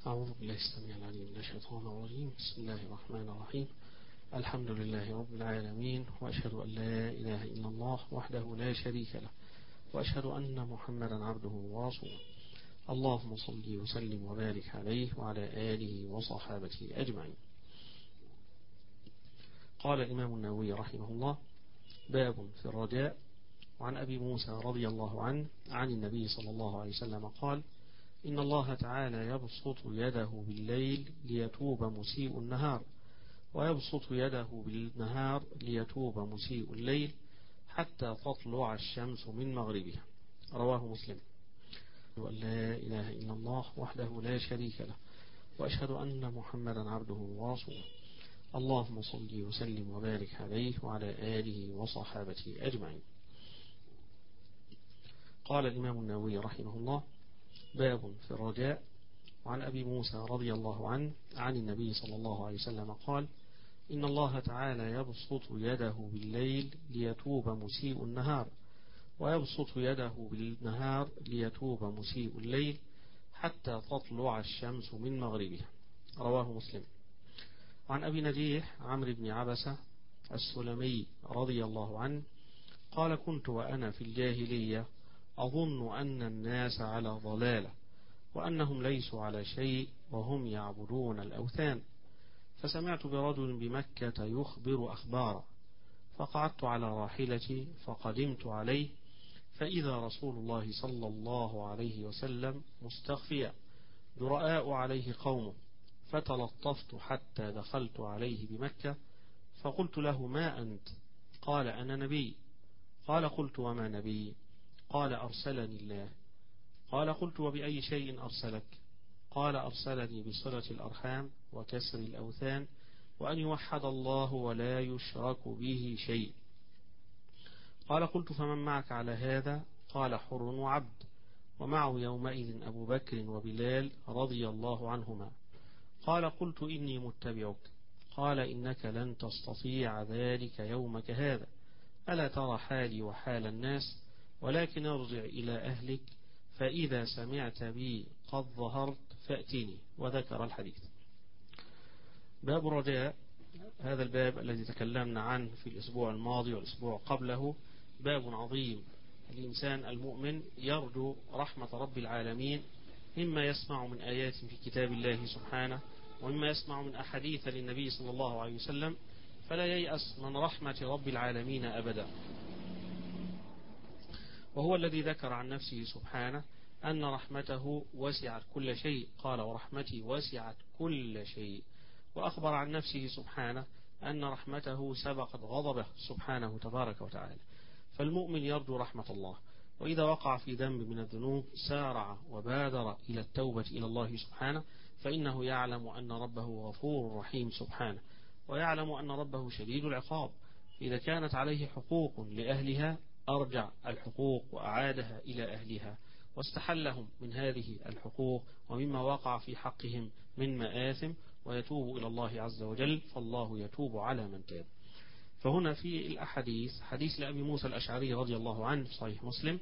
أعوذ بالله السميع العليم من الشيطان الرجيم. بسم الله الرحمن الرحيم. الحمد لله رب العالمين، وأشهد أن لا إله إلا الله وحده لا شريك له، وأشهد أن محمدا عبده ورسوله. اللهم صل وسلم وبارك عليه وعلى آله وصحابته أجمعين. قال الإمام النووي رحمه الله: باب في الرجاء. وعن أبي موسى رضي الله عنه عن النبي صلى الله عليه وسلم قال: إن الله تعالى يبسط يده بالليل ليتوب مسيء النهار، ويبسط يده بالنهار ليتوب مسيء الليل، حتى تطلع الشمس من مغربها. رواه مسلم. وأن لا إله إلا الله وحده لا شريك له، وأشهد أن محمدا عبده ورسوله. اللهم صل وسلم وبارك عليه وعلى آله وصحابته أجمعين. قال الإمام النووي رحمه الله: باب في الرجاء. وعن أبي موسى رضي الله عنه عن النبي صلى الله عليه وسلم قال: إن الله تعالى يبسط يده بالليل ليتوب مسيء النهار، ويبسط يده بالنهار ليتوب مسيء الليل، حتى تطلع الشمس من مغربها. رواه مسلم. وعن أبي نجيح عمرو بن عبسة السلمي رضي الله عنه قال: كنت وأنا في الجاهلية أظن أن الناس على ضلالة، وأنهم ليسوا على شيء وهم يعبدون الأوثان، فسمعت برجل بمكة يخبر أخبارا، فقعدت على راحلتي فقدمت عليه، فإذا رسول الله صلى الله عليه وسلم مستخفيا جرآء عليه قوم، فتلطفت حتى دخلت عليه بمكة، فقلت له: ما أنت؟ قال: أنا نبي. قال: قلت: وما نبي؟ قال: أرسلني الله. قال: قلت: وبأي شيء أرسلك؟ قال: أرسلني بصلة الأرحام وكسر الأوثان، وأن يوحد الله ولا يشرك به شيء. قال: قلت: فمن معك على هذا؟ قال: حر وعبد، ومعه يومئذ أبو بكر وبلال رضي الله عنهما. قال: قلت: إني متبعك. قال: إنك لن تستطيع ذلك يومك هذا، ألا ترى حالي وحال الناس؟ ولكن ارجع إلى أهلك، فإذا سمعت بي قد ظهرت فأتني. وذكر الحديث. باب الرجاء. هذا الباب الذي تكلمنا عنه في الأسبوع الماضي والأسبوع قبله باب عظيم. الإنسان المؤمن يرجو رحمة رب العالمين، مما يسمع من آيات في كتاب الله سبحانه، ومما يسمع من أحاديث للنبي صلى الله عليه وسلم، فلا ييأس من رحمة رب العالمين أبدا. وهو الذي ذكر عن نفسه سبحانه أن رحمته وسعت كل شيء، قال: ورحمتي وسعت كل شيء. وأخبر عن نفسه سبحانه أن رحمته سبقت غضبه سبحانه تبارك وتعالى. فالمؤمن يرجو رحمة الله، وإذا وقع في ذنب من الذنوب سارع وبادر إلى التوبة إلى الله سبحانه، فإنه يعلم أن ربه غفور رحيم سبحانه، ويعلم أن ربه شديد العقاب. إذا كانت عليه حقوق لأهلها أرجع الحقوق وأعادها إلى أهلها، واستحلهم من هذه الحقوق ومما وقع في حقهم من مآثم، ويتوب إلى الله عز وجل، فالله يتوب على من تاب. فهنا في الأحاديث حديث لأبي موسى الأشعري رضي الله عنه في صحيح مسلم،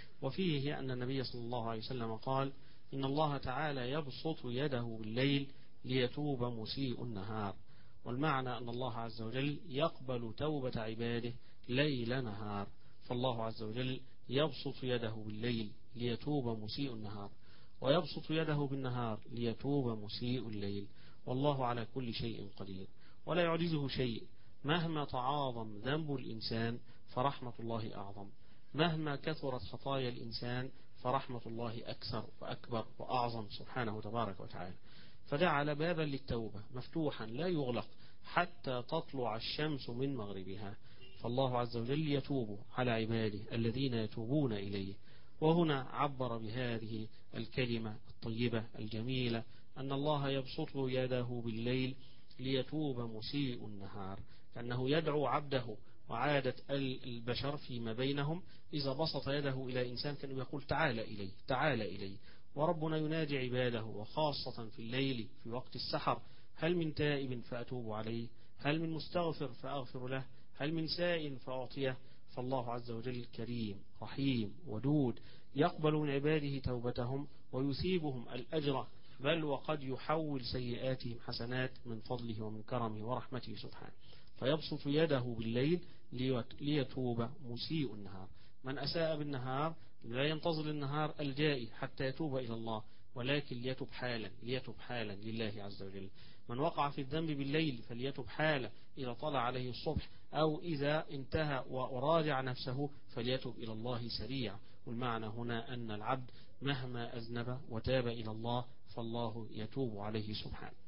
وفيه أن النبي صلى الله عليه وسلم قال: إن الله تعالى يبسط يده بالليل ليتوب مسيء النهار. والمعنى أن الله عز وجل يقبل توبة عباده ليل نهار، فالله عز وجل يبسط يده بالليل ليتوب مسيء النهار، ويبسط يده بالنهار ليتوب مسيء الليل، والله على كل شيء قدير، ولا يعجزه شيء. مهما تعاظم ذنب الإنسان فرحمة الله أعظم، مهما كثرت خطايا الإنسان فرحمة الله أكثر وأكبر وأعظم سبحانه تبارك وتعالى. فجعل بابا للتوبة مفتوحا لا يغلق حتى تطلع الشمس من مغربها، فالله عز وجل يتوب على عباده الذين يتوبون إليه. وهنا عبر بهذه الكلمة الطيبة الجميلة أن الله يبسط يده بالليل ليتوب مسيء النهار، كأنه يدعو عبده. وعادة البشر فيما بينهم إذا بسط يده إلى إنسان كان يقول: تعال إلي تعال إلي. وربنا ينادي عباده، وخاصة في الليل في وقت السحر: هل من تائب فأتوب عليه؟ هل من مستغفر فأغفر له؟ هل من سائل فأعطيه؟ فالله عز وجل كريم رحيم ودود، يقبل من عباده توبتهم ويثيبهم الأجر بل وقد يحول سيئاتهم حسنات من فضله ومن كرمه ورحمته سبحانه. فيبسط يده بالليل ليتوب مسيء النهار. من أساء بالنهار لا ينتظر النهار الجائي حتى يتوب إلى الله، ولكن ليتب حالا لله عز وجل. من وقع في الذنب بالليل فليتب حالا إذا طلع عليه الصبح، أو إذا انتهى وراجع نفسه فليتب إلى الله سريع. والمعنى هنا أن العبد مهما أذنب وتاب إلى الله فالله يتوب عليه سبحانه.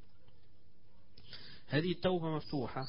هذه التوبة مفتوحة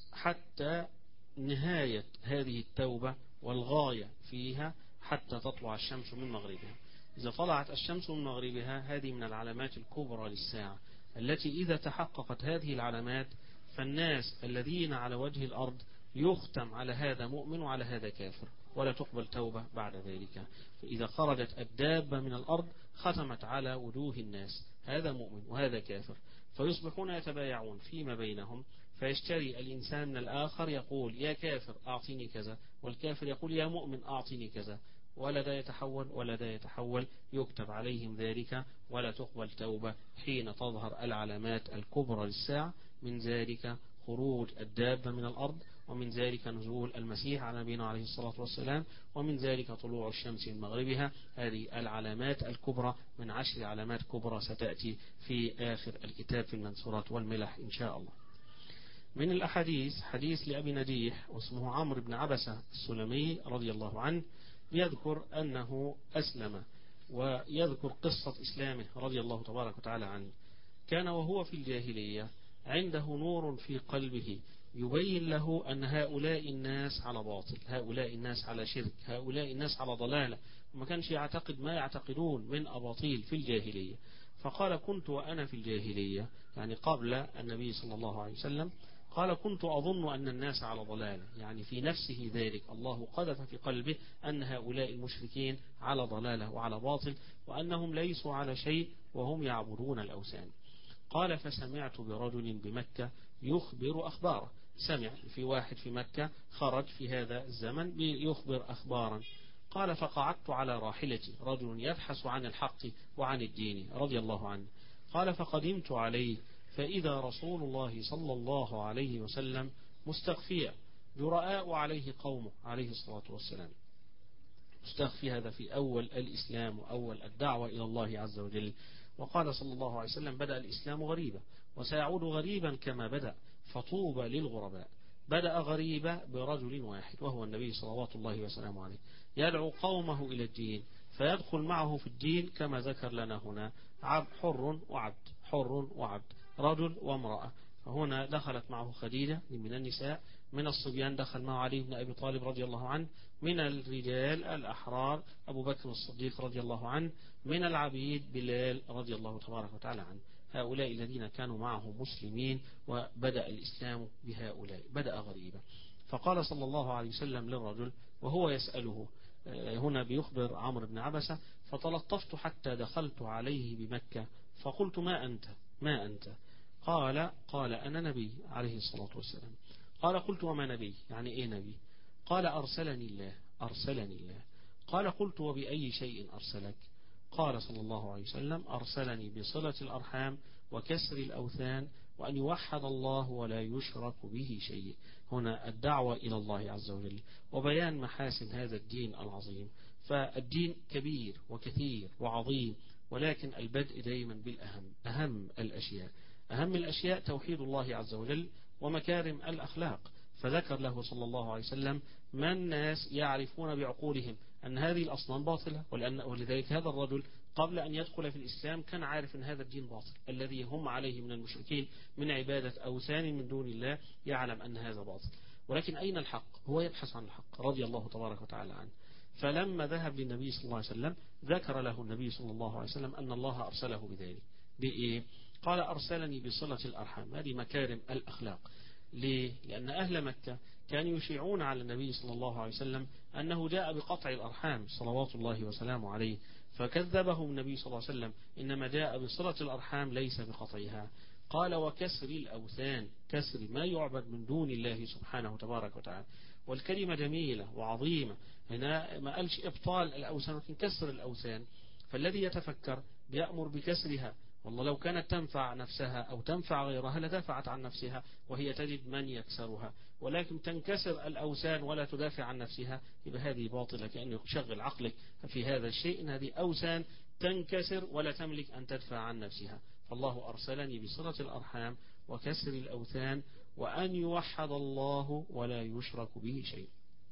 حتى نهاية هذه التوبة، والغاية فيها حتى تطلع الشمس من مغربها. إذا طلعت الشمس من مغربها هذه من العلامات الكبرى للساعة، التي إذا تحققت هذه العلامات فالناس الذين على وجه الأرض يختم على هذا مؤمن وعلى هذا كافر، ولا تقبل توبة بعد ذلك. فإذا خرجت الدابة من الأرض ختمت على وجوه الناس، هذا مؤمن وهذا كافر، فيصبحون يتبايعون فيما بينهم، فيشتري الإنسان من الآخر يقول يا كافر أعطيني كذا، والكافر يقول يا مؤمن أعطيني كذا، ولا دا يتحول ولا دا يتحول، يكتب عليهم ذلك ولا تقبل توبة حين تظهر العلامات الكبرى للساعة. من ذلك خروج الدابة من الأرض، ومن ذلك نزول المسيح على نبينا عليه الصلاة والسلام، ومن ذلك طلوع الشمس من مغربها. هذه العلامات الكبرى من 10 علامات كبرى ستأتي في آخر الكتاب في المنصورات والملح إن شاء الله. من الأحاديث حديث لأبي نجيح واسمه عمرو بن عبسة السلمي رضي الله عنه، يذكر أنه أسلم ويذكر قصة إسلامه رضي الله تبارك وتعالى عنه. كان وهو في الجاهلية عنده نور في قلبه يبين له أن هؤلاء الناس على باطل، هؤلاء الناس على شرك، هؤلاء الناس على ضلالة، وما كانش يعتقد ما يعتقدون من أباطيل في الجاهلية. فقال كنت وأنا في الجاهلية، يعني قبل النبي صلى الله عليه وسلم، قال كنت أظن أن الناس على ضلالة، يعني في نفسه ذلك الله قذف في قلبه أن هؤلاء المشركين على ضلالة وعلى باطل، وأنهم ليسوا على شيء وهم يعبدون الأوثان. قال فسمعت برجل بمكة يخبر أخباره، سمع في واحد في مكة خرج في هذا الزمن يخبر أخبارا. قال فقعدت على راحلتي، رجل يبحث عن الحق وعن الدين رضي الله عنه. قال فقدمت عليه فإذا رسول الله صلى الله عليه وسلم مستخفيا جراء عليه قومه عليه الصلاة والسلام. مستخفي هذا في أول الإسلام وأول الدعوة إلى الله عز وجل. وقال صلى الله عليه وسلم بدأ الإسلام غريبا وسيعود غريبا كما بدأ، فطوبى للغرباء. بدأ غريبا برجل واحد وهو النبي صلوات الله وسلامه عليه، يدعو قومه إلى الدين، فيدخل معه في الدين كما ذكر لنا هنا حر وعبد، حر وعبد، رجل وامرأة. فهنا دخلت معه خديجة من النساء، من الصبيان دخل معه علي بن أبي طالب رضي الله عنه، من الرجال الأحرار أبو بكر الصديق رضي الله عنه، من العبيد بلال رضي الله تبارك وتعالى عنه. هؤلاء الذين كانوا معه مسلمين، وبدأ الإسلام بهؤلاء، بدأ غريبا. فقال صلى الله عليه وسلم للرجل وهو يسأله، هنا بيخبر عمرو بن عبسة، فتلطفت حتى دخلت عليه بمكة فقلت ما أنت؟ قال أنا نبي عليه الصلاة والسلام. قال قلت وما نبي، يعني إيه نبي؟ قال أرسلني الله. قال قلت وبأي شيء أرسلك؟ قال صلى الله عليه وسلم أرسلني بصلة الأرحام وكسر الأوثان وأن يوحد الله ولا يشرك به شيء. هنا الدعوة إلى الله عز وجل وبيان محاسن هذا الدين العظيم. فالدين كبير وكثير وعظيم، ولكن البدء دائما بالأهم، أهم الأشياء توحيد الله عز وجل ومكارم الأخلاق. فذكر له صلى الله عليه وسلم ما الناس يعرفون بعقولهم أن هذه الأصنام باطلة، ولذلك هذا الرجل قبل أن يدخل في الإسلام كان عارف أن هذا الدين باطل الذي هم عليه من المشركين من عبادة أوثان من دون الله، يعلم أن هذا باطل. ولكن أين الحق؟ هو يبحث عن الحق رضي الله تبارك وتعالى عنه. فلما ذهب للنبي صلى الله عليه وسلم ذكر له النبي صلى الله عليه وسلم أن الله أرسله بذلك. بإيه؟ قال أرسلني بصلة الأرحام. هذه مكارم الأخلاق. ليه؟ لأن أهل مكة كانوا يشيعون على النبي صلى الله عليه وسلم أنه جاء بقطع الأرحام صلوات الله وسلامه عليه، فكذبهم النبي صلى الله عليه وسلم، إنما جاء بصلة الأرحام ليس بقطعها. قال وكسر الأوثان، كسر ما يعبد من دون الله سبحانه تبارك وتعالى. والكلمة جميلة وعظيمة، هنا ما قالش إبطال الأوثان لكن كسر الأوثان. فالذي يتفكر بيأمر بكسرها والله لو كانت تنفع نفسها أو تنفع غيرها لدافعت عن نفسها وهي تجد من يكسرها، ولكن تنكسر الأوثان ولا تدافع عن نفسها، يبقى هذه باطلة. كأنه يشغل عقلك في هذا الشيء، إن هذه أوثان تنكسر ولا تملك أن تدفع عن نفسها. فالله أرسلني بصلة الأرحام وكسر الأوثان وأن يوحد الله ولا يشرك به شيء.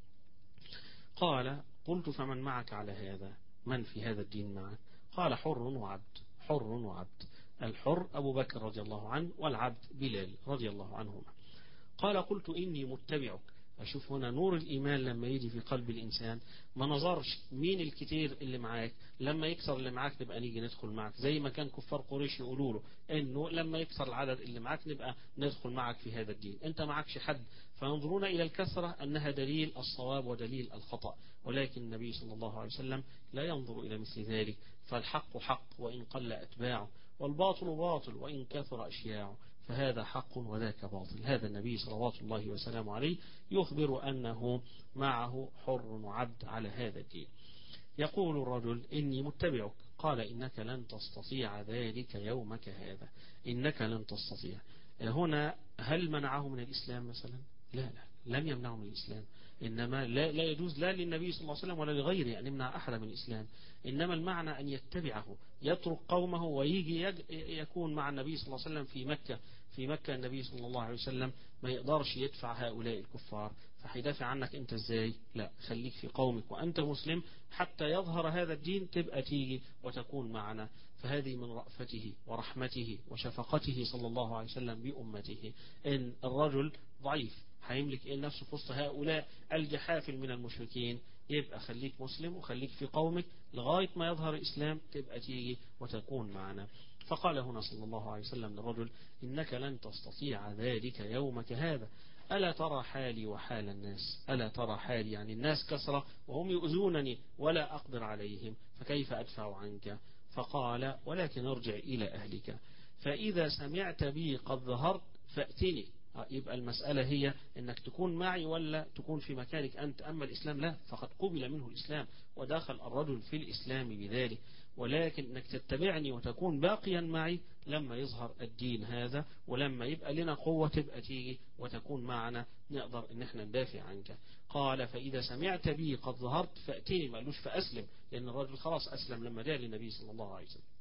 قال قلت فمن معك على هذا؟ من في هذا الدين معك؟ قال حر وعبد. حر وعبد. الحر أبو بكر رضي الله عنه، والعبد بلال رضي الله عنهما. قال قلت إني متبعك. أشوف هنا نور الإيمان لما يجي في قلب الإنسان، ما نظرش مين الكتير اللي معاك، لما يكسر اللي معاك نبقى نيجي ندخل معك، زي ما كان كفار قريش يقولوا له إنه لما يكسر العدد اللي معاك نبقى ندخل معك في هذا الدين. أنت معكش حد، فينظرون إلى الكثرة أنها دليل الصواب ودليل الخطأ، ولكن النبي صلى الله عليه وسلم لا ينظر إلى مثل ذلك. فالحق حق وإن قل أتباعه، والباطل باطل وإن كثر أشياعه، فهذا حق وذاك باطل. هذا النبي صلوات الله وسلامه عليه يخبر أنه معه حر وعبد على هذا الدين. يقول الرجل إني متبعك. قال إنك لن تستطيع ذلك يومك هذا. إنك لن تستطيع هنا، هل منعه من الإسلام مثلا؟ لا، لم يمنعه من الإسلام. إنما لا يجوز لا للنبي صلى الله عليه وسلم ولا لغيره أن يمنع أحد من الإسلام. إنما المعنى أن يتبعه، يترك قومه ويجي يكون مع النبي صلى الله عليه وسلم في مكة. في مكة النبي صلى الله عليه وسلم ما يقدرش يدفع هؤلاء الكفار، فهيدافع عنك أنت إزاي؟ لا، خليك في قومك وأنت مسلم حتى يظهر هذا الدين، تبقى تيجي وتكون معنا. فهذه من رأفته ورحمته وشفقته صلى الله عليه وسلم بأمته. إن الرجل ضعيف هيملك نفسه في وسط هؤلاء الجحافل من المشركين، يبقى خليك مسلم وخليك في قومك لغاية ما يظهر الإسلام، تبقى تيجي وتكون معنا. فقال هنا صلى الله عليه وسلم للرجل إنك لن تستطيع ذلك يومك هذا. ألا ترى حالي وحال الناس؟ ألا ترى حالي يعني الناس كثرة وهم يؤذونني ولا أقدر عليهم، فكيف أدفع عنك؟ فقال ولكن ارجع إلى أهلك، فإذا سمعت بي قد ظهرت فأتني. يبقى المسألة هي انك تكون معي ولا تكون في مكانك انت. اما الاسلام لا، فقد قبل منه الاسلام ودخل الرجل في الاسلام بذلك، ولكن انك تتبعني وتكون باقيا معي لما يظهر الدين هذا، ولما يبقى لنا قوة تبقى تيجي وتكون معنا نقدر ان احنا ندافع عنك. قال فاذا سمعت بي قد ظهرت فأتني، ما قالوش فأسلم، لان الرجل خلاص اسلم لما جاء للنبي صلى الله عليه وسلم.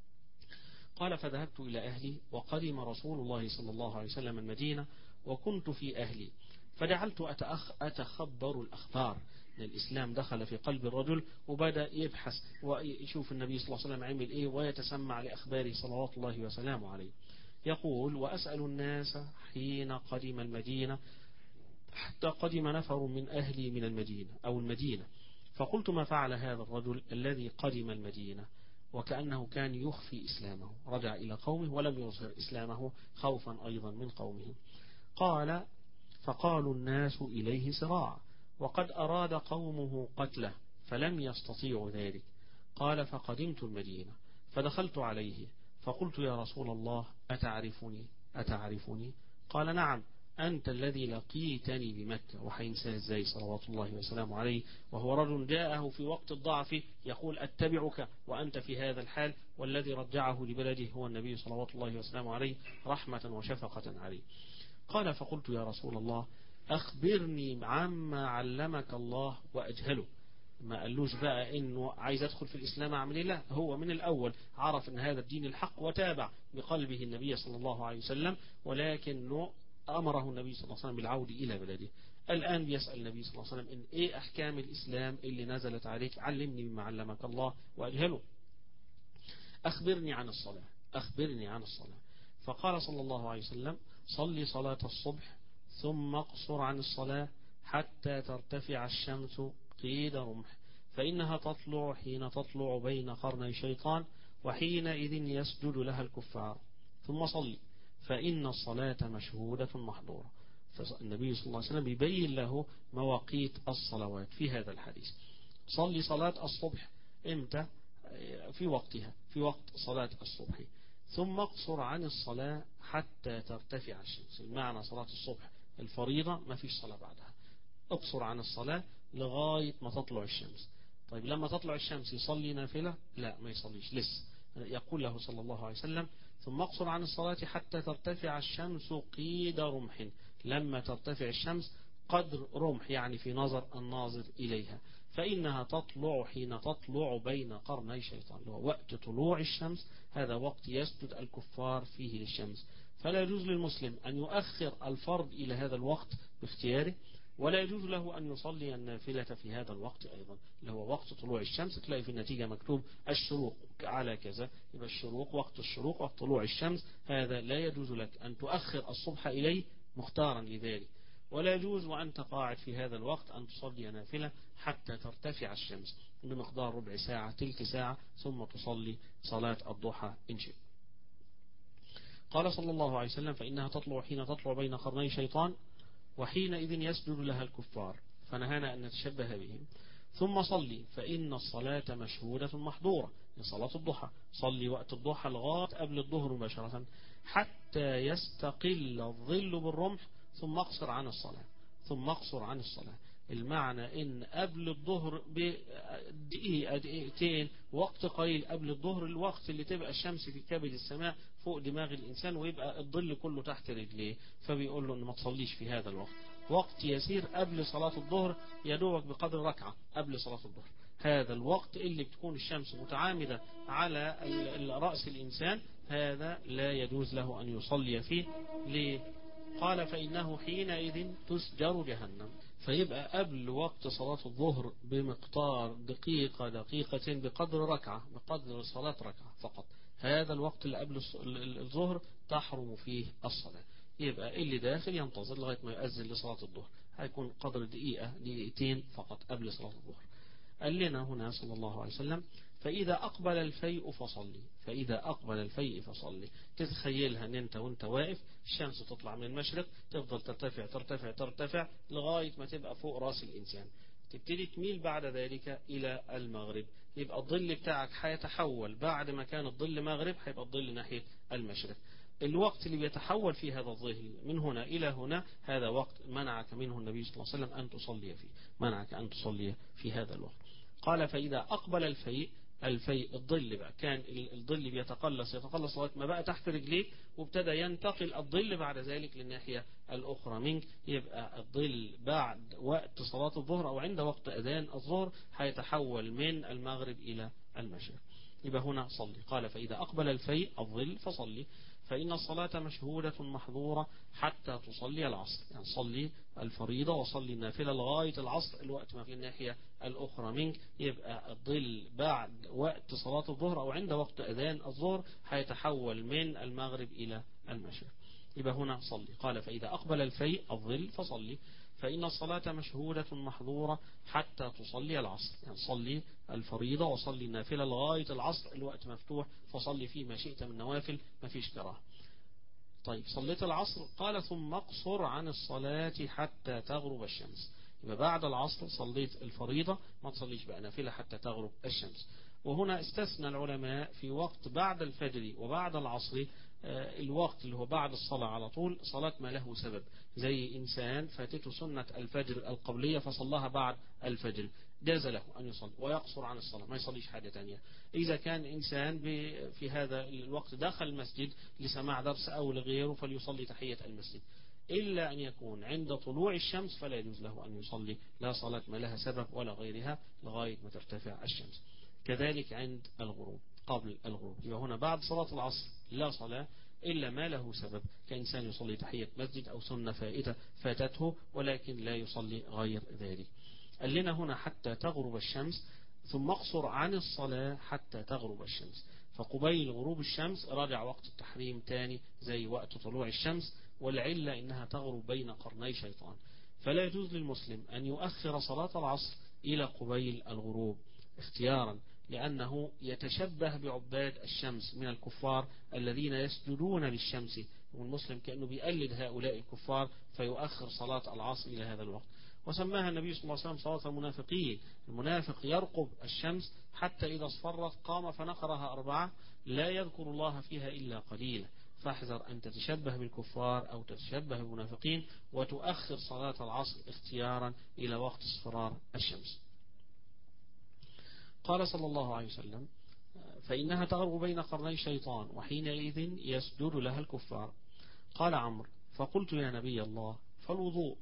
قال فذهبت إلى أهلي، وقدم رسول الله صلى الله عليه وسلم المدينة وكنت في أهلي، فجعلت أتخبر الأخبار. الإسلام دخل في قلب الرجل وبدأ يبحث ويشوف النبي صلى الله عليه وسلم عمل إيه ويتسمع لأخباره صلوات الله وسلامه عليه. يقول وأسأل الناس حين قدم المدينة حتى قدم نفر من أهلي من المدينة أو المدينة، فقلت ما فعل هذا الرجل الذي قدم المدينة؟ وكأنه كان يخفي إسلامه، رجع إلى قومه ولم يظهر إسلامه خوفا أيضا من قومه. قال فقالوا الناس إليه سراع، وقد أراد قومه قتله فلم يستطيعوا ذلك. قال فقدمت المدينة فدخلت عليه فقلت يا رسول الله أتعرفني؟ قال نعم، أنت الذي لقيتني بمكة. وحينساه ازاي صلوات الله وسلامه عليه، وهو رجل جاءه في وقت الضعف يقول أتبعك وأنت في هذا الحال، والذي رجعه لبلده هو النبي صلوات الله وسلامه عليه رحمة وشفقة عليه. قال فقلت يا رسول الله أخبرني عما علمك الله وأجهله. ما قالوش بقى انه عايز ادخل في الاسلام اعمل ايه، لا، هو من الاول عرف ان هذا الدين الحق وتابع بقلبه النبي صلى الله عليه وسلم، ولكنه أمره النبي صلى الله عليه وسلم بالعودة إلى بلده. الآن بيسأل النبي صلى الله عليه وسلم إن إيه أحكام الإسلام اللي نزلت عليك؟ علمني مما علمك الله وأجهله. أخبرني عن الصلاة. فقال صلى الله عليه وسلم صلي صلاة الصبح ثم اقصر عن الصلاة حتى ترتفع الشمس قيد رمح، فإنها تطلع حين تطلع بين قرني شيطان، وحينئذ يسجد لها الكفار، ثم صلي فإن الصلاة مشهودة محظورة. فالنبي صلى الله عليه وسلم يبين له مواقيت الصلوات في هذا الحديث. صلي صلاة الصبح إمتى؟ في وقتها، في وقت صلاة الصبح. ثم اقصر عن الصلاة حتى ترتفع الشمس. المعنى صلاة الصبح الفريضة ما فيش صلاة بعدها، اقصر عن الصلاة لغاية ما تطلع الشمس. طيب لما تطلع الشمس يصلي نافلة؟ لا، ما يصليش لسه، يقول له صلى الله عليه وسلم ثم اقصر عن الصلاة حتى ترتفع الشمس قيد رمح، لما ترتفع الشمس قدر رمح يعني في نظر الناظر إليها، فإنها تطلع حين تطلع بين قرني شيطان، وقت طلوع الشمس هذا وقت يسجد الكفار فيه للشمس، فلا يجوز للمسلم أن يؤخر الفرض إلى هذا الوقت باختياره، ولا يجوز له أن يصلي النافلة في هذا الوقت أيضا اللي هو وقت طلوع الشمس. تلاقي في النتيجة مكتوب الشروق على كذا، يبقى الشروق وقت الشروق وقت طلوع الشمس، هذا لا يجوز لك أن تؤخر الصبح إليه مختارا لذلك، ولا يجوز وأنت قاعد في هذا الوقت أن تصلي نافلة حتى ترتفع الشمس بمقدار ربع ساعة تلك ساعة ثم تصلي صلاة الضحى إن شئت. قال صلى الله عليه وسلم فإنها تطلع حين تطلع بين قرني شيطان وحينئذ يسجد لها الكفار، فنهانا أن نتشبه بهم. ثم صلي فإن الصلاة مشهودة محظورة، لصلاة الضحى صلي وقت الضحى لغاية قبل الظهر مباشرة حتى يستقل الظل بالرمح، ثم اقصر عن الصلاة ثم اقصر عن الصلاة. المعنى ان قبل الظهر بدقيقة دقيقتين وقت قليل قبل الظهر، الوقت اللي تبقى الشمس في كبد السماء فوق دماغ الإنسان ويبقى الظل كله تحت رجليه، فبيقول له ان ما تصليش في هذا الوقت، وقت يسير قبل صلاة الظهر يدوبك بقدر ركعة قبل صلاة الظهر، هذا الوقت اللي بتكون الشمس متعامدة على رأس الإنسان هذا لا يجوز له أن يصلي فيه. ليه؟ قال فإنه حينئذ تسجر جهنم، فيبقى قبل وقت صلاة الظهر بمقدار دقيقة دقيقتين بقدر ركعة بقدر صلاة ركعة فقط، هذا الوقت اللي قبل الظهر تحرم فيه الصلاة، يبقى اللي داخل ينتظر لغاية ما يؤذن لصلاة الظهر، هيكون قدر دقيقة دقيقتين فقط قبل صلاة الظهر. قال لنا هنا صلى الله عليه وسلم فإذا أقبل الفيء فصلي، فإذا أقبل الفيء فصلي، تتخيلها أن أنت وأنت واقف الشمس تطلع من المشرق تفضل ترتفع ترتفع ترتفع لغاية ما تبقى فوق رأس الإنسان، تبتدي تميل بعد ذلك إلى المغرب، يبقى الظل بتاعك هيتحول بعد ما كان الظل مغرب هيبقى الظل ناحية المشرق، الوقت اللي بيتحول فيه هذا الظل من هنا إلى هنا هذا وقت منعك منه النبي صلى الله عليه وسلم أن تصلي فيه، منعك أن تصلي في هذا الوقت. قال فإذا أقبل الفيء، الفيء الظل بقى كان الظل بيتقلص يتقلص لغاية ما بقى تحت رجليك وابتدى ينتقل الظل بعد ذلك للناحية الأخرى منك، يبقى الظل بعد وقت صلاة الظهر أو عند وقت أذان الظهر هيتحول من المغرب إلى المشرق، يبقى هنا صلي. قال فإذا أقبل الفيء الظل فصلي فإن الصلاة مشهودة محظورة حتى تصلي العصر، يعني صلي الفريضة وصلي النافلة لغاية العصر الوقت ما في الناحية الأخرى منك، يبقى الظل بعد وقت صلاة الظهر أو عند وقت أذان الظهر هيتحول من المغرب إلى المشرق، يبقى هنا صلي. قال فإذا أقبل الفيء الظل فصلي فإن الصلاة مشهودة محظورة حتى تصلي العصر، يعني صلي الفريضة وصلي النافلة لغاية العصر الوقت مفتوح فصلي فيه ما شئت من نوافل ما فيش كراهة. طيب صليت العصر قال ثم اقصر عن الصلاة حتى تغرب الشمس، يبقى بعد العصر صليت الفريضة ما تصليش بقى نافلة حتى تغرب الشمس. وهنا استثنى العلماء في وقت بعد الفجر وبعد العصر الوقت اللي هو بعد الصلاة على طول صلاة ما له سبب، زي إنسان فاتته سنة الفجر القبلية فصلها بعد الفجر جاز له أن يصلي ويقصر عن الصلاة ما يصليش حاجة تانية. إذا كان إنسان في هذا الوقت دخل المسجد لسماع درس أو لغيره فليصلي تحية المسجد، إلا أن يكون عند طلوع الشمس فلا يجوز له أن يصلي لا صلاة ما لها سبب ولا غيرها لغاية ما ترتفع الشمس. كذلك عند الغروب قبل الغروب، يبقى هنا بعد صلاة العصر لا صلاة إلا ما له سبب، كإنسان يصلي تحية مسجد أو سنة فائتة فاتته ولكن لا يصلي غير ذلك. قال لنا هنا حتى تغرب الشمس ثم اقصر عن الصلاة حتى تغرب الشمس، فقبيل غروب الشمس راجع وقت التحريم تاني زي وقت طلوع الشمس، والعلة إنها تغرب بين قرني شيطان، فلا يجوز للمسلم أن يؤخر صلاة العصر إلى قبيل الغروب اختيارا، لأنه يتشبه بعباد الشمس من الكفار الذين يسجدون للشمس، والمسلم كأنه بيقلد هؤلاء الكفار فيؤخر صلاة العصر إلى هذا الوقت، وسماها النبي صلى الله عليه وسلم صلاة المنافقين، المنافق يرقب الشمس حتى إذا اصفرت قام فنقرها 4 لا يذكر الله فيها إلا قليلا، فاحذر أن تتشبه بالكفار أو تتشبه بالمنافقين وتؤخر صلاة العصر اختيارا إلى وقت اصفرار الشمس. قال صلى الله عليه وسلم فإنها تغرب بين قرني الشيطان وحينئذ يسجد لها الكفار. قال عمرو: فقلت يا نبي الله فالوضوء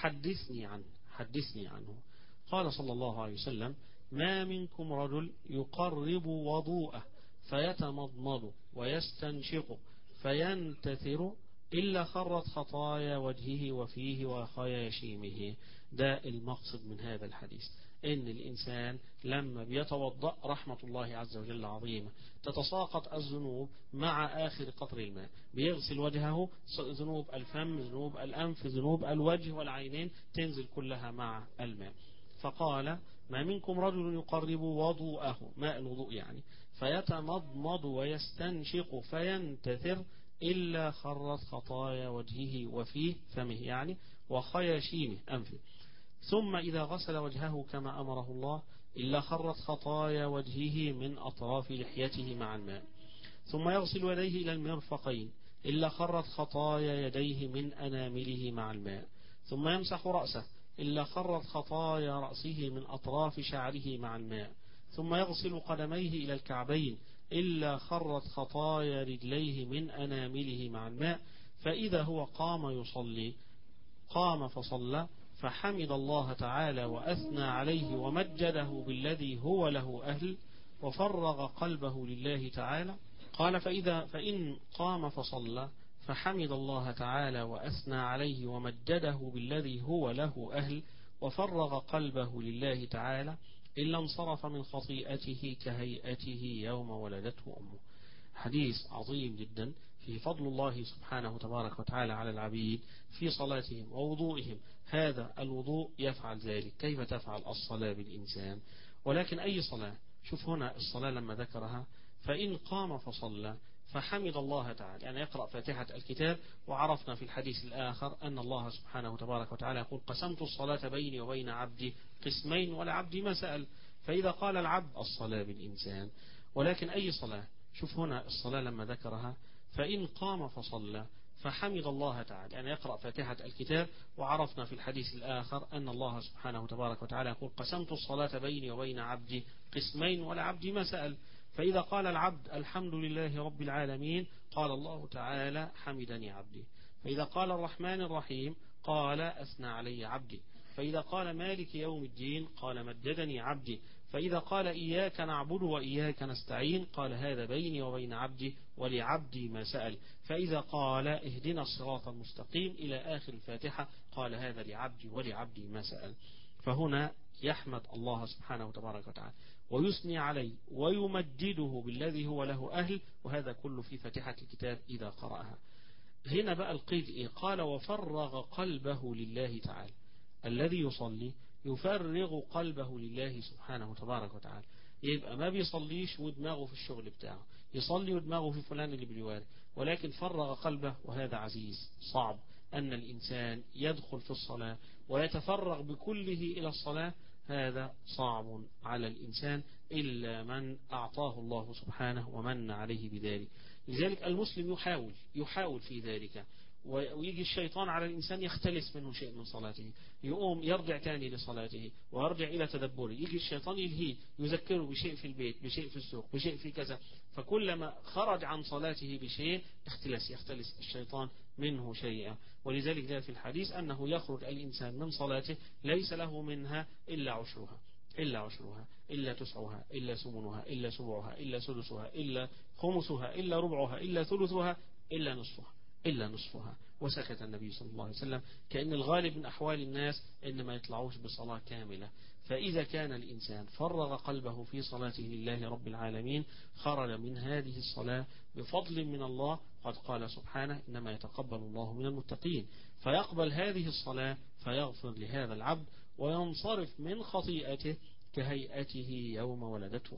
حدثني عنه. قال صلى الله عليه وسلم: ما منكم رجل يقرب وضوءه فيتمضمض ويستنشق فينتثر إلا خرت خطايا وجهه وفيه وخايا شيمه. ده المقصد من هذا الحديث، إن الإنسان لما بيتوضأ رحمة الله عز وجل عظيمة، تتساقط الذنوب مع آخر قطر الماء، بيغسل وجهه، ذنوب الفم، ذنوب الأنف، ذنوب الوجه والعينين تنزل كلها مع الماء. فقال: ما منكم رجل يقرب وضوءه، ماء الوضوء يعني، فيتمضمض ويستنشق فينتثر إلا خرت خطايا وجهه وفيه فمه يعني وخياشيمه أنفه، ثم إذا غسل وجهه كما أمره الله إلا خرت خطايا وجهه من أطراف لحيته مع الماء، ثم يغسل يديه إلى المرفقين إلا خرت خطايا يديه من أنامله مع الماء، ثم يمسح رأسه إلا خرت خطايا رأسه من أطراف شعره مع الماء، ثم يغسل قدميه إلى الكعبين إلا خرت خطايا رجليه من أنامله مع الماء، فإذا هو قام فصلى فحمد الله تعالى وأثنى عليه ومجده بالذي هو له أهل وفرغ قلبه لله تعالى. قال: فإن قام فصلى فحمد الله تعالى وأثنى عليه ومجده بالذي هو له أهل وفرغ قلبه لله تعالى إلا انصرف من خطيئته كهيئته يوم ولدته أمه. حديث عظيم جدا في فضل الله سبحانه تبارك وتعالى على العبيد في صلاتهم ووضوئهم. هذا الوضوء يفعل ذلك. كيف تفعل الصلاة بالإنسان؟ ولكن أي صلاة؟ شوف هنا الصلاة لما ذكرها: فإن قام فصلى فحمد الله تعالى، يعني يقرأ فاتحة الكتاب. وعرفنا في الحديث الآخر أن الله سبحانه تبارك وتعالى يقول: قسمت الصلاة بيني وبين عبدي قسمين ولعبدي ما سأل. فإذا قال العبد الصلاة بالإنسان. ولكن أي صلاة؟ شوف هنا الصلاة لما ذكرها: فإن قام فصلى فحمد الله تعالى، يعني يقرأ فاتحة الكتاب. وعرفنا في الحديث الآخر أن الله سبحانه تبارك وتعالى يقول: قسمت الصلاة بيني وبين عبدي قسمين ولعبدي ما سأل. فإذا قال العبد الحمد لله رب العالمين قال الله تعالى: حمدني عبدي. فإذا قال الرحمن الرحيم قال: أثنى علي عبدي. فإذا قال مالك يوم الدين قال: مجدني عبدي. فإذا قال إياك نعبد وإياك نستعين قال: هذا بيني وبين عبدي ولعبدي ما سأل. فإذا قال اهدنا الصراط المستقيم إلى آخر الفاتحة قال: هذا لعبدي ولعبدي ما سأل. فهنا يحمد الله سبحانه وتبارك وتعالى ويثني عليه ويمجده بالذي هو له أهل، وهذا كله في فاتحة الكتاب إذا قرأها. هنا بقى القيد إيه؟ قال: وفرغ قلبه لله تعالى. الذي يصلي يفرغ قلبه لله سبحانه تبارك وتعالى، يبقى ما بيصليش ودماغه في الشغل بتاعه، يصلي ودماغه في فلان اللي بالجوار، ولكن فرغ قلبه. وهذا عزيز صعب أن الإنسان يدخل في الصلاة ويتفرغ بكله إلى الصلاة. هذا صعب على الإنسان إلا من أعطاه الله سبحانه ومن عليه بذلك. لذلك المسلم يحاول في ذلك، ويجي الشيطان على الإنسان يختلس منه شيء من صلاته، يقوم يرجع تاني لصلاته ويرجع إلى تدبره. يجي الشيطان يلهيه، يذكره بشيء في البيت، بشيء في السوق، بشيء في كذا، فكلما خرج عن صلاته بشيء يختلس الشيطان منه شيئا. ولذلك جاء في الحديث أنه يخرج الإنسان من صلاته ليس له منها إلا عشرها، إلا تسعها، إلا ثمنها، إلا سبعها، إلا سدسها، إلا خمسها، إلا ربعها، إلا ثلثها، إلا نصفها. وسكت النبي صلى الله عليه وسلم، كأن الغالب من أحوال الناس إن ما يطلعوش بصلاة كاملة. فإذا كان الإنسان فرغ قلبه في صلاته لله رب العالمين خرج من هذه الصلاة بفضل من الله. قد قال سبحانه: إنما يتقبل الله من المتقين. فيقبل هذه الصلاة فيغفر لهذا العبد وينصرف من خطيئته كهيئته يوم ولدته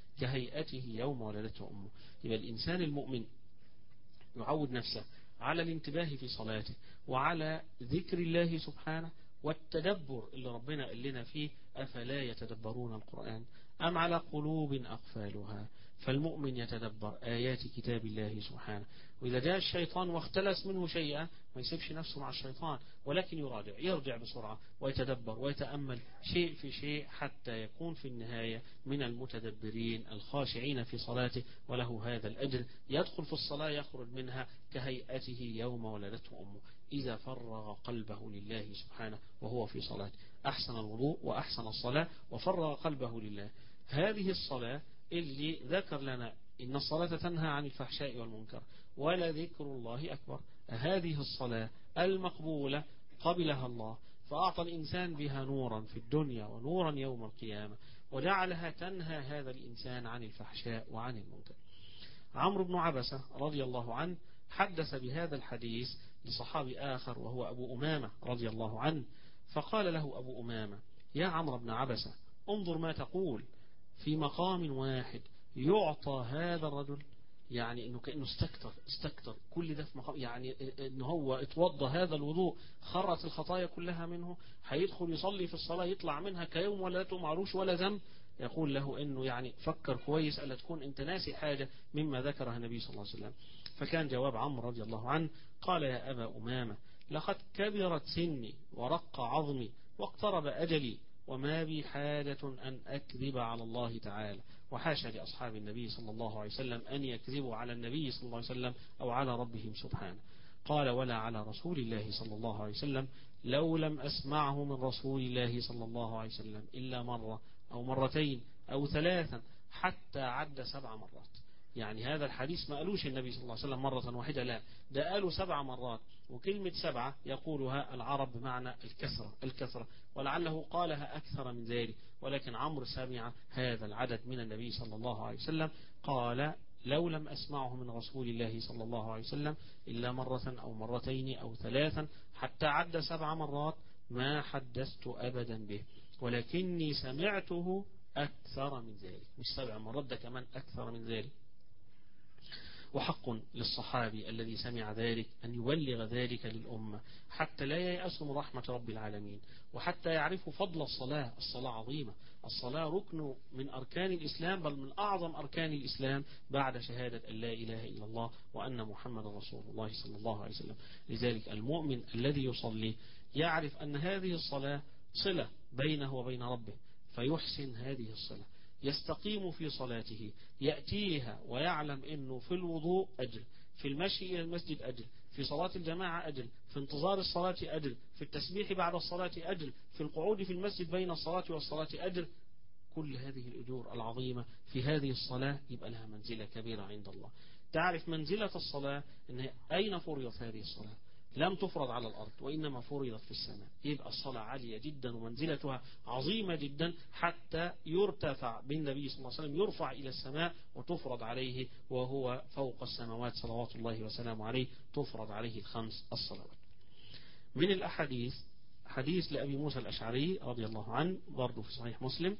أمه. يبقى الإنسان المؤمن يعود نفسه على الانتباه في صلاته وعلى ذكر الله سبحانه والتدبر اللي ربنا قال لنا فيه: أفلا يتدبرون القرآن أم على قلوب أقفالها. فالمؤمن يتدبر آيات كتاب الله سبحانه، وإذا جاء الشيطان واختلس منه شيئا ما يسيبش نفسه مع الشيطان، ولكن يرجع بسرعة ويتدبر ويتأمل شيء في شيء حتى يكون في النهاية من المتدبرين الخاشعين في صلاته، وله هذا الأجر. يدخل في الصلاة يخرج منها كهيئته يوم ولدته أمه، إذا فرغ قلبه لله سبحانه وهو في صلاته، أحسن الوضوء وأحسن الصلاة وفرغ قلبه لله. هذه الصلاة اللي ذكر لنا إن الصلاة تنهى عن الفحشاء والمنكر ولذكر الله أكبر، هذه الصلاة المقبولة قبلها الله، فأعطى الإنسان بها نورا في الدنيا ونورا يوم القيامة، وجعلها تنهى هذا الإنسان عن الفحشاء وعن المنكر. عمرو بن عبسة رضي الله عنه حدث بهذا الحديث لصحابي آخر وهو أبو أمامة رضي الله عنه، فقال له أبو أمامة: يا عمرو بن عبسة، انظر ما تقول، في مقام واحد يعطى هذا الرجل، يعني انه كأنه استكتر كل ده في مقام، يعني انه هو اتوضى هذا الوضوء خرت الخطايا كلها منه، هيدخل يصلي في الصلاة يطلع منها كيوم ولدته معروش ولا ذنب. يقول له انه يعني فكر كويس الا تكون انت ناسي حاجة مما ذكرها النبي صلى الله عليه وسلم. فكان جواب عمرو رضي الله عنه قال: يا أبا أمامة، لقد كبرت سني ورق عظمي واقترب أجلي، وما بي حاجة أن أكذب على الله تعالى. وحاشا لأصحاب النبي صلى الله عليه وسلم أن يكذبوا على النبي صلى الله عليه وسلم أو على ربهم سبحانه. قال: ولا على رسول الله صلى الله عليه وسلم، لو لم أسمعه من رسول الله صلى الله عليه وسلم إلا مرة أو مرتين أو ثلاثا حتى عد 7 مرات. يعني هذا الحديث ما قالوش النبي صلى الله عليه وسلم مرة واحدة، لا، ده قالوا 7 مرات، وكلمة 7 يقولها العرب بمعنى الكثرة، ولعله قالها أكثر من ذلك، ولكن عمرو سمع هذا العدد من النبي صلى الله عليه وسلم. قال: لو لم أسمعه من رسول الله صلى الله عليه وسلم إلا مرة أو مرتين أو ثلاثا حتى عد 7 مرات ما حدثت أبدا به، ولكني سمعته أكثر من ذلك، مش 7 مرات، ده كمان أكثر من ذلك. وحق للصحابي الذي سمع ذلك أن يبلغ ذلك للأمة حتى لا ييأسوا من رحمة رب العالمين، وحتى يعرفوا فضل الصلاة. الصلاة عظيمة، الصلاة ركن من أركان الإسلام، بل من أعظم أركان الإسلام بعد شهادة أن لا إله إلا الله وأن محمد رسول الله صلى الله عليه وسلم. لذلك المؤمن الذي يصلي يعرف أن هذه الصلاة صلة بينه وبين ربه، فيحسن هذه الصلة، يستقيم في صلاته، يأتيها ويعلم أنه في الوضوء أجر، في المشي إلى المسجد أجر، في صلاة الجماعة أجر، في انتظار الصلاة أجر، في التسبيح بعد الصلاة أجر، في القعود في المسجد بين الصلاة والصلاة أجر. كل هذه الأجور العظيمة في هذه الصلاة يبقى لها منزلة كبيرة عند الله. تعرف منزلة الصلاة إن أين فرضت هذه الصلاة؟ لم تفرض على الأرض وإنما فرضت في السماء. يبقى الصلاة عالية جدا ومنزلتها عظيمة جدا، حتى يرتفع بالنبي صلى الله عليه وسلم، يرفع إلى السماء وتفرض عليه وهو فوق السماوات صلوات الله وسلامه عليه، تفرض عليه 5 الصلوات. من الأحاديث حديث لأبي موسى الأشعري رضي الله عنه برضه في صحيح مسلم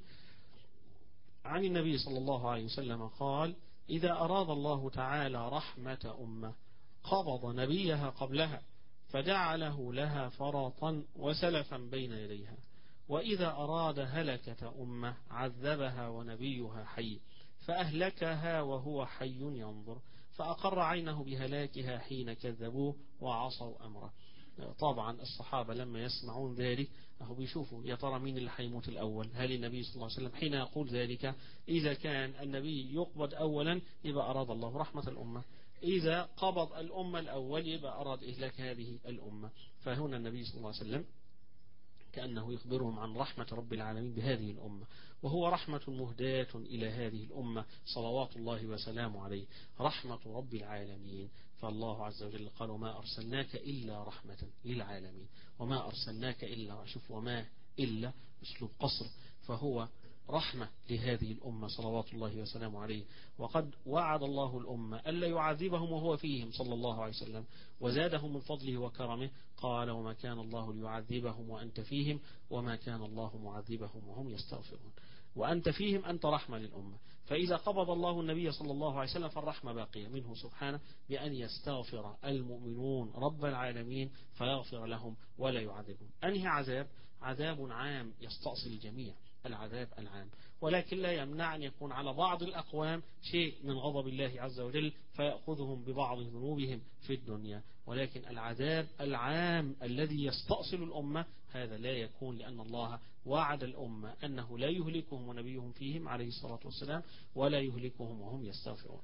عن النبي صلى الله عليه وسلم قال: إذا أراد الله تعالى رحمة أمة قبض نبيها قبلها فجعله لها فرطا وسلفا بين يديها، وإذا أراد هلكة أمة عذبها ونبيها حي فأهلكها وهو حي ينظر، فأقر عينه بهلاكها حين كذبوه وعصوا أمره. طبعا الصحابة لما يسمعون ذلك أهو بيشوفوا يا ترى مين اللي حيموت الأول، هل النبي صلى الله عليه وسلم حين يقول ذلك؟ إذا كان النبي يقبض أولا يبقى أراد الله رحمة الأمة، إذا قبض الأمة الأول يبقى أراد إهلاك هذه الأمة. فهنا النبي صلى الله عليه وسلم كأنه يخبرهم عن رحمة رب العالمين بهذه الأمة، وهو رحمة مهداة إلى هذه الأمة صلوات الله وسلامه عليه، رحمة رب العالمين. فالله عز وجل قال: وما أرسلناك إلا رحمة للعالمين، وما أرسلناك إلا، شوف، وما إلا أسلوب قصر، فهو رحمة لهذه الأمة صلوات الله وسلامه عليه. وقد وعد الله الأمة ألا يعذبهم وهو فيهم صلى الله عليه وسلم، وزادهم من فضله وكرمه. قال: وما كان الله ليعذبهم وأنت فيهم وما كان الله معذبهم وهم يستغفرون. وأنت فيهم أنت رحمة للأمة، فإذا قبض الله النبي صلى الله عليه وسلم فالرحمة باقية منه سبحانه بأن يستغفر المؤمنون رب العالمين فيغفر لهم ولا يعذبهم. أنهي عذاب؟ عذاب عام يستأصل الجميع، العذاب العام، ولكن لا يمنع أن يكون على بعض الأقوام شيء من غضب الله عز وجل فيأخذهم ببعض ذنوبهم في الدنيا، ولكن العذاب العام الذي يستأصل الأمة هذا لا يكون، لأن الله وعد الأمة أنه لا يهلكهم ونبيهم فيهم عليه الصلاة والسلام ولا يهلكهم وهم يستغفرون.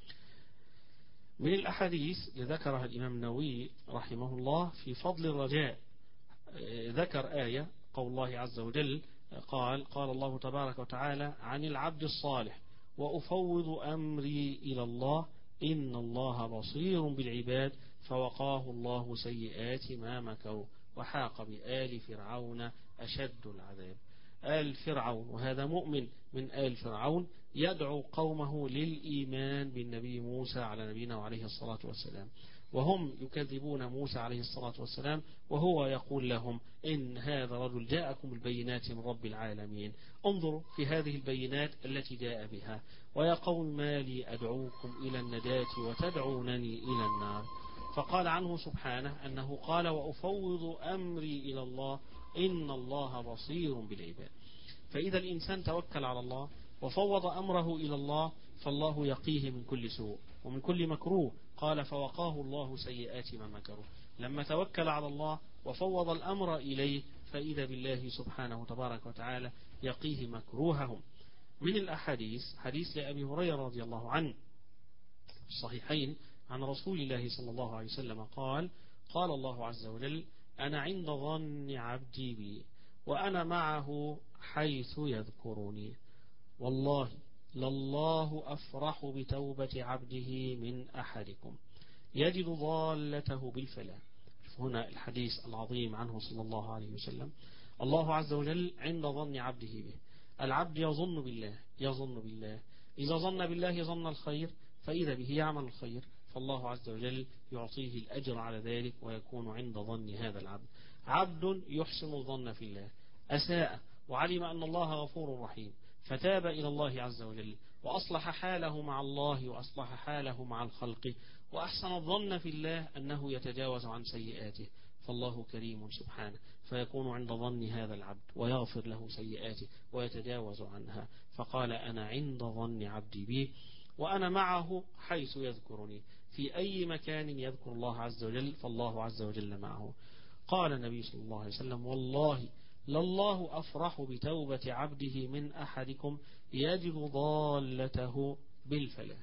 من الأحاديث ذكرها الإمام النووي رحمه الله في فضل الرجاء، ذكر آية قول الله عز وجل قال الله تبارك وتعالى عن العبد الصالح وأفوض أمري إلى الله إن الله بصير بالعباد فوقاه الله سيئات ما مكروا وحاق بآل فرعون أشد العذاب. آل فرعون، وهذا مؤمن من آل فرعون يدعو قومه للإيمان بالنبي موسى على نبينا وعليه الصلاة والسلام، وهم يكذبون موسى عليه الصلاة والسلام، وهو يقول لهم إن هذا رجل جاءكم بالبينات من رب العالمين، انظروا في هذه البينات التي جاء بها، ويا قوم ما لي أدعوكم إلى النجاة وتدعونني إلى النار. فقال عنه سبحانه أنه قال وأفوض أمري إلى الله إن الله بصير بالعباد. فإذا الإنسان توكل على الله وفوض أمره إلى الله فالله يقيه من كل سوء ومن كل مكروه. قال فوقاه الله سيئات ما مكروا. لما توكل على الله وفوض الأمر إليه فإذا بالله سبحانه تبارك وتعالى يقيه مكروههم. من الأحاديث حديث لأبي هريرة رضي الله عنه الصحيحين عن رسول الله صلى الله عليه وسلم قال الله عز وجل أنا عند ظن عبدي بي وأنا معه حيث يذكرني والله لله أفرح بتوبة عبده من أحدكم يجد ضالته بالفلاح. هنا الحديث العظيم عنه صلى الله عليه وسلم. الله عز وجل عند ظن عبده به. العبد يظن بالله إذا ظن بالله ظن الخير فإذا به يعمل الخير فالله عز وجل يعطيه الأجر على ذلك ويكون عند ظن هذا العبد. عبد يحسن الظن في الله أساء وعلم أن الله غفور رحيم فتاب إلى الله عز وجل وأصلح حاله مع الله وأصلح حاله مع الخلق وأحسن الظن في الله أنه يتجاوز عن سيئاته فالله كريم سبحانه فيكون عند ظن هذا العبد ويغفر له سيئاته ويتجاوز عنها. فقال أنا عند ظن عبدي بي وأنا معه حيث يذكرني. في أي مكان يذكر الله عز وجل فالله عز وجل معه. قال النبي صلى الله عليه وسلم والله لله أفرح بتوبة عبده من أحدكم يجد ضالته بالفلاح.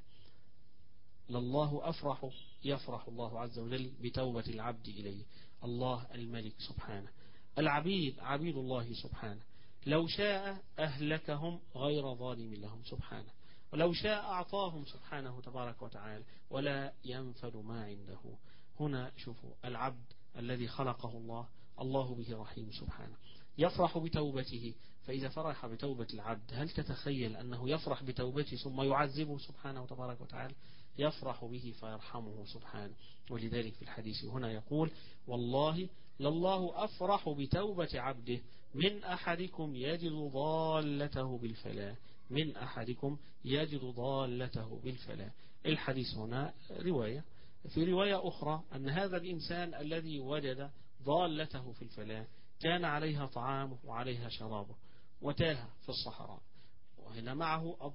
لله أفرح يفرح الله عز وجل بتوبة العبد إليه. الله الملك سبحانه. العبيد عبيد الله سبحانه لو شاء أهلكهم غير ظالم لهم سبحانه ولو شاء أعطاهم سبحانه تبارك وتعالى ولا ينفد ما عنده. هنا شوفوا العبد الذي خلقه الله به رحيم سبحانه يفرح بتوبته. فإذا فرح بتوبة العبد هل تتخيل أنه يفرح بتوبته ثم يعذبه سبحانه تبارك وتعالى؟ يفرح به فيرحمه سبحانه. ولذلك في الحديث هنا يقول والله لله أفرح بتوبة عبده من أحدكم يجد ضالته بالفلاح. من أحدكم يجد ضالته بالفلاح. الحديث هنا رواية. في رواية أخرى أن هذا الإنسان الذي وجد ضالته في الفلاح كان عليها طعامه وعليها شرابه وتاه في الصحراء وهنا معه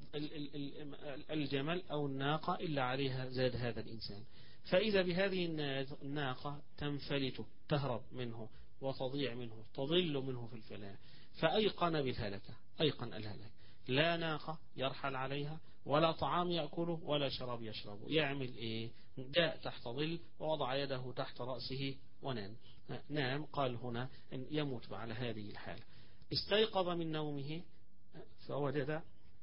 الجمل أو الناقة إلا عليها زاد هذا الإنسان. فإذا بهذه الناقة تنفلت تهرب منه وتضيع منه تضل منه في الفلاح فأيقن بالهلكة. أيقن الهلك. لا ناقة يرحل عليها ولا طعام يأكله ولا شراب يشربه. يعمل إيه؟ جاء تحت ظل ووضع يده تحت رأسه ونام. نام. قال هنا أن يموت على هذه الحالة. استيقظ من نومه فوجد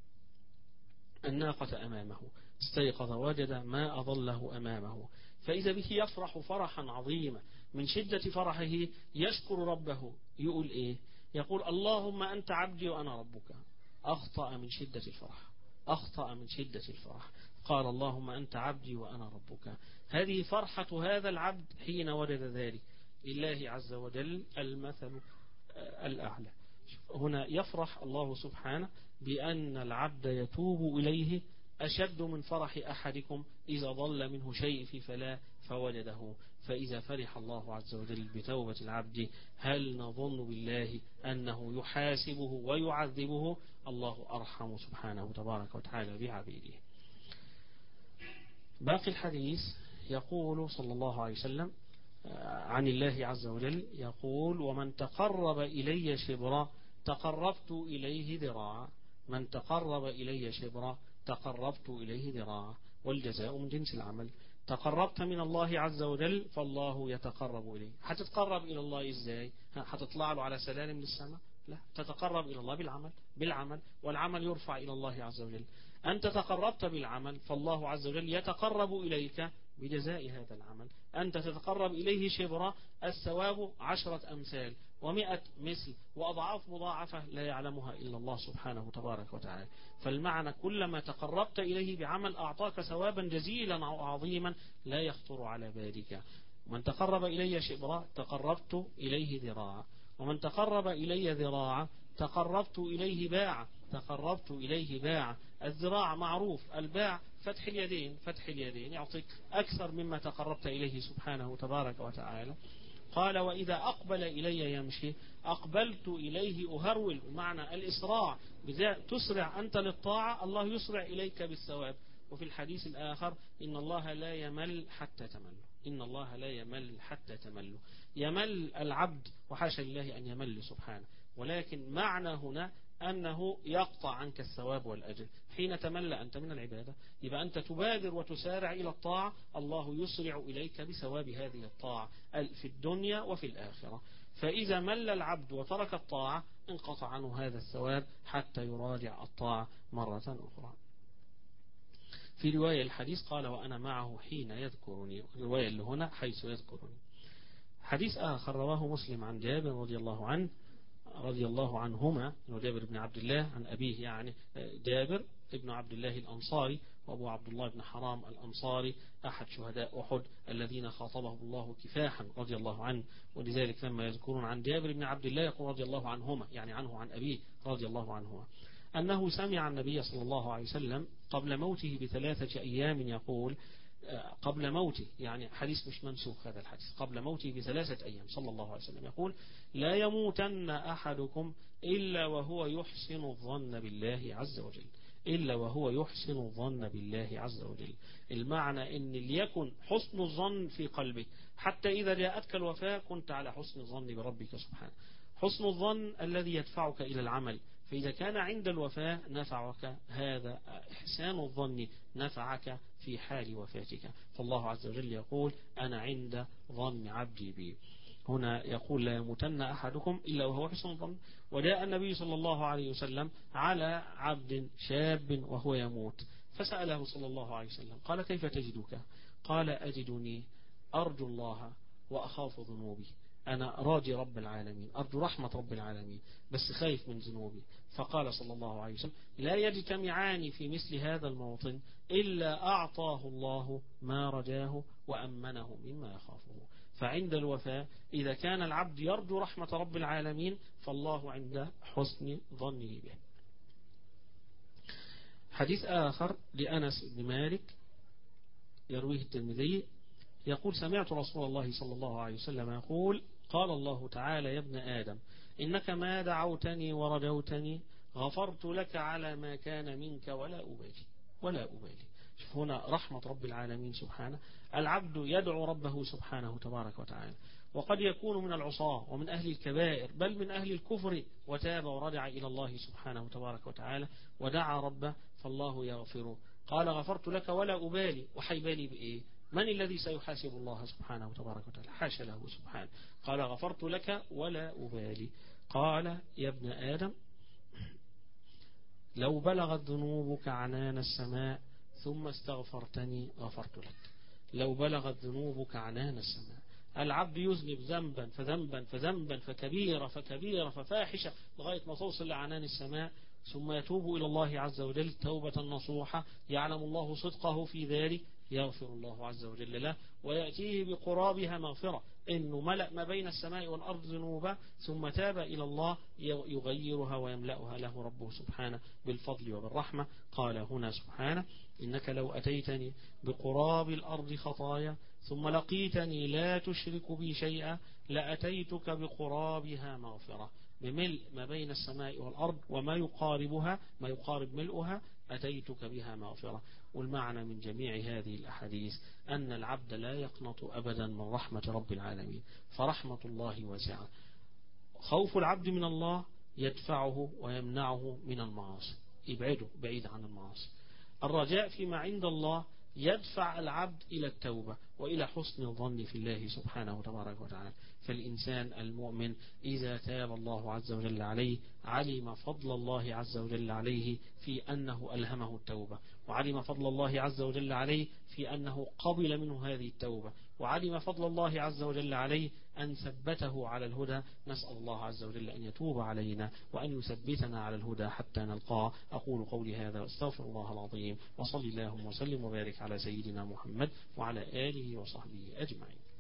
الناقة أمامه. استيقظ وجد ما أظله أمامه فإذا به يفرح فرحا عظيما. من شدة فرحه يشكر ربه. يقول إيه؟ يقول اللهم أنت عبدي وأنا ربك. أخطأ من شدة الفرح. أخطأ من شدة الفرح. قال اللهم أنت عبدي وأنا ربك. هذه فرحة هذا العبد حين وجد ذلك. لله عز وجل المثل الأعلى. هنا يفرح الله سبحانه بأن العبد يتوب إليه أشد من فرح أحدكم إذا ضل منه شيء في فلاة فوجده. فإذا فرح الله عز وجل بتوبة العبد هل نظن بالله أنه يحاسبه ويعذبه؟ الله أرحم سبحانه تبارك وتعالى بعبيده. باقي الحديث يقول صلى الله عليه وسلم عن الله عز وجل، يقول: ومن تقرب إلي شبرا تقربت إليه ذراعا. من تقرب إلي شبرا تقربت إليه ذراعا، والجزاء من جنس العمل. تقربت من الله عز وجل فالله يتقرب إليه. هتتقرب إلى الله إزاي؟ هتطلع له على سلالم للسماء؟ لا، تتقرب إلى الله بالعمل، والعمل يرفع إلى الله عز وجل. أنت تقربت بالعمل فالله عز وجل يتقرب إليك بجزاء هذا العمل. أنت تتقرب إليه شبرا، الثواب 10 أمثال و100 مثل وأضعاف مضاعفة لا يعلمها إلا الله سبحانه تبارك وتعالى. فالمعنى كلما تقربت إليه بعمل أعطاك ثوابا جزيلا عظيما لا يخطر على بالك. من تقرب إلي شبرا تقربت إليه ذراعا، ومن تقرب إلي ذراعا تقربت إليه باعا. تقربت إليه باعا، الذراع معروف، الباع فتح اليدين يعطيك أكثر مما تقربت إليه سبحانه تبارك وتعالى. قال: وإذا أقبل إلي يمشي أقبلت إليه أهرول، بمعنى الإسراع، تسرع أنت للطاعة الله يسرع إليك بالثواب. وفي الحديث الآخر: إن الله لا يمل حتى تملوا. إن الله لا يمل حتى تملوا. يمل العبد وحاشا لله أن يمل سبحانه، ولكن معنى هنا أنه يقطع عنك الثواب والأجر. حين تمل أنت من العبادة يبقى أنت تبادر وتسارع إلى الطاعة، الله يسرع إليك بثواب هذه الطاعة في الدنيا وفي الآخرة. فإذا مل العبد وترك الطاعة انقطع عنه هذا الثواب حتى يراجع الطاعة مرة أخرى. في رواية الحديث قال: وأنا معه حين يذكرني. الرواية اللي هنا حيث يذكرني. حديث آخر رواه مسلم عن جابر رضي الله عنهما، جابر بن عبد الله عن أبيه، يعني جابر ابن عبد الله الأنصاري، وأبو عبد الله بن حرام الأنصاري أحد شهداء أحد الذين خاطبهم الله كفاحا رضي الله عنه. ولذلك لما يذكرون عن جابر بن عبد الله يقول رضي الله عنهما، يعني عنه عن أبيه رضي الله عنهما، أنه سمع النبي صلى الله عليه وسلم قبل موته ب3 أيام يقول، قبل موته يعني حديث مش منسوخ، هذا الحديث قبل موته ب3 أيام صلى الله عليه وسلم يقول: لا يموتن أحدكم إلا وهو يحسن الظن بالله عز وجل. إلا وهو يحسن الظن بالله عز وجل. المعنى أن ليكن حسن الظن في قلبك حتى إذا جاءتك الوفاة كنت على حسن الظن بربك سبحانه. حسن الظن الذي يدفعك إلى العمل، فإذا كان عند الوفاة نفعك هذا إحسان الظن، نفعك في حال وفاتك. فالله عز وجل يقول: أنا عند ظن عبدي بي. هنا يقول: لا يموتن أحدكم إلا وهو حسن الظن. وجاء النبي صلى الله عليه وسلم على عبد شاب وهو يموت فسأله صلى الله عليه وسلم قال: كيف تجدك؟ قال: أجدني أرجو الله وأخاف ذنوبي. أنا راجي رب العالمين، أرجو رحمة رب العالمين، بس خايف من ذنوبي. فقال صلى الله عليه وسلم: لا يجتمعان في مثل هذا الموطن إلا أعطاه الله ما رجاه وأمنه مما يخافه. فعند الوفاة إذا كان العبد يرجو رحمة رب العالمين فالله عند حسن ظنه به. حديث آخر لأنس بن مالك يرويه الترمذي يقول: سمعت رسول الله صلى الله عليه وسلم يقول: قال الله تعالى: يا ابن آدم إنك ما دعوتني ورجوتني غفرت لك على ما كان منك ولا أبالي. شوف هنا رحمة رب العالمين سبحانه. العبد يدعو ربه سبحانه تبارك وتعالى، وقد يكون من العصاة ومن أهل الكبائر بل من أهل الكفر، وتاب ورجع إلى الله سبحانه تبارك وتعالى ودعا ربه فالله يغفره. قال: غفرت لك ولا أبالي. وحيبالي بإيه؟ من الذي سيحاسب الله سبحانه تبارك وتعالى؟ حاشا له سبحانه. قال: غفرت لك ولا أبالي. قال: يا ابن آدم لو بلغت ذنوبك عنان السماء ثم استغفرتني غفرت لك. لو بلغت ذنوبك عنان السماء. العبد يذنب ذنبا فذنبا فذنبا فكبيرة فكبيرة ففاحشة لغاية ما توصل لعنان السماء، ثم يتوب إلى الله عز وجل توبة نصوحة يعلم الله صدقه في ذلك، يغفر الله عز وجل له ويأتيه بقرابها مغفرة، إنه ملأ ما بين السماء والأرض ذنوبا ثم تاب إلى الله يغيرها ويملأها له ربه سبحانه بالفضل وبالرحمة. قال هنا سبحانه إنك لو أتيتني بقراب الأرض خطايا ثم لقيتني لا تشرك بي شيئا لأتيتك بقرابها مغفرة، بملء ما بين السماء والأرض وما يقاربها، ما يقارب ملؤها، أتيتك بها مغفرة. والمعنى من جميع هذه الأحاديث أن العبد لا يقنط أبدا من رحمة رب العالمين، فرحمة الله واسعة. خوف العبد من الله يدفعه ويمنعه من المعاصي، يبعده بعيد عن المعاصي. الرجاء فيما عند الله يدفع العبد إلى التوبة وإلى حسن الظن في الله سبحانه تبارك وتعالى. فالإنسان المؤمن إذا تاب الله عز وجل عليه علم فضل الله عز وجل عليه في أنه ألهمه التوبة، وعلم فضل الله عز وجل عليه في أنه قبل منه هذه التوبة، وعلم فضل الله عز وجل عليه أن ثبته على الهدى. نسأل الله عز وجل أن يتوب علينا وأن يثبتنا على الهدى حتى نلقاه. أقول قولي هذا واستغفر الله العظيم، وصلي اللهم وسلم وبارك على سيدنا محمد وعلى آله وصحبه أجمعين.